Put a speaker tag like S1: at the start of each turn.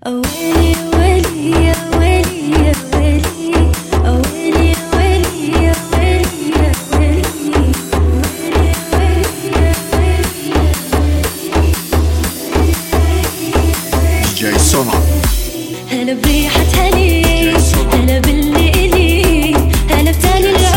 S1: ويلي ويلي يا ويلي يا ويلي، ويلي ويلي يا ويلي يا ويلي، ويلي ويلي يا ويلي.
S2: دي جي سونا.
S1: هلا بريحة هني، هلا بالليلي، هلا بتاني